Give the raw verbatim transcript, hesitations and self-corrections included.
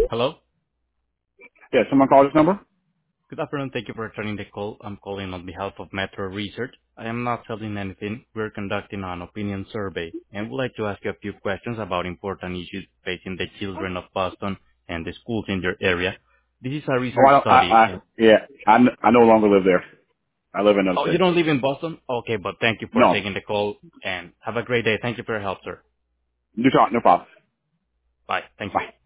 Hello. Yeah, someone called this number? Good afternoon. Thank you for returning the call. I'm calling on behalf of Metro Research. I am not selling anything. We're conducting an opinion survey and would like to ask you a few questions about important issues facing the children of Boston and the schools in your area. This is a Oh, research I, don't- I, study. I And yeah, I, n- I no longer live there. I live in another oh, you state. don't live in Boston? Okay, but thank you for No, taking the call and have a great day. Thank you for your help, sir. you talk, no problem. Bye. Thank you. Bye.